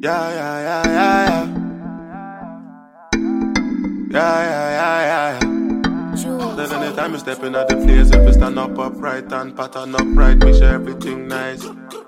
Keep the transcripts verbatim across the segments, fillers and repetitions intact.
Yeah, yeah, yeah, yeah, yeah. Yeah, yeah, yeah, yeah, yeah. Then anytime you step in at the place, if you stand up upright and pattern upright, make sure everything nice.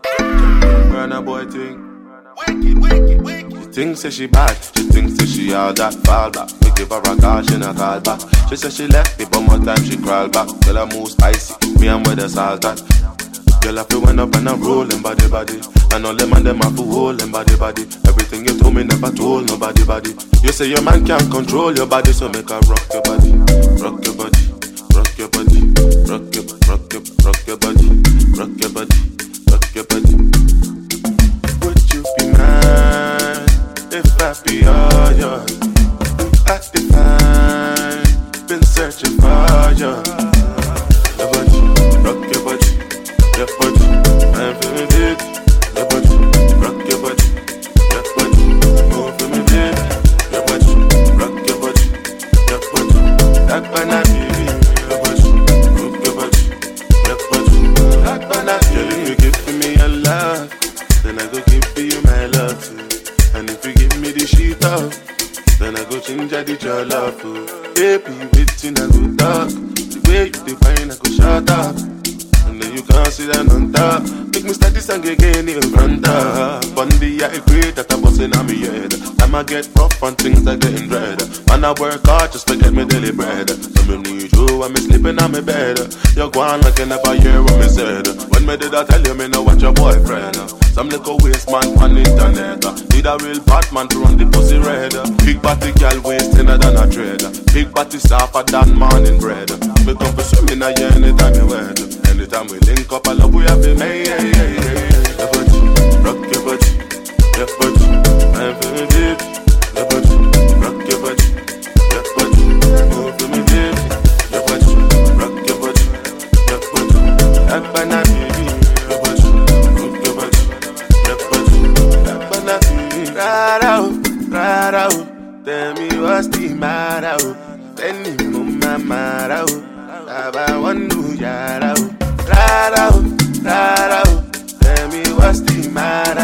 Burn a boy thing. Wicked, wicked, wicked. She thinks that she bad, she thinks that she all that fall back. We give her a call, she not call back. She said she left me, but more time she crawl back. Girl, I move spicy, me and where the salt at. Girl, I feel went up and I'm rolling body, body. And all them and them have to hold them body, body. Everything you told me never told nobody, body. You say your man can't control your body, so make her rock your body, rock your body, rock your body, rock your, rock your, rock your body, rock your body, rock your body. Would you be mine if I be all yours? I define, been searching for you. Your body, rock your body, your body, I'm feeling it. Your body, rock your body, your body, move for me, baby. Your body, rock your body, your body, that banana baby. Your body, rock your body, your body, that banana baby. You give me your love, then I go give you my love too. And if you give me the shit up, then I go change the your love too. Baby, waiting I go talk. The way you define I go shut up. And then you can't sit down on top. Make me start this song again in front of Bundy, I agree that I'm busting on me head. Time I get rough and things are getting dread. And I work hard just to get me daily bread. So me need you when me sleeping on my bed. You go on like you never hear what me said. When me did I tell you me no want your boyfriend? Some little waste man on internet. Need a real bad man to run the pussy red. Big body girl waist thinner than a thread. Big body softer than morning bread. Me come for swimming a year anytime you wed. Anytime we link up, I love we have been made. Yeah, yeah, yeah, yeah. Your body, rock your body, your body, I'm feeling deep. Your body, rock your body, your body, move for me deep. Your body, rock your body, your body, that banana baby. Your body, rock your body, your body, that banana baby. Ride out, ride out, tell me what's the matter. Tell me my matter. I want to yard out. Ride out, ride out, tell me what's the matter.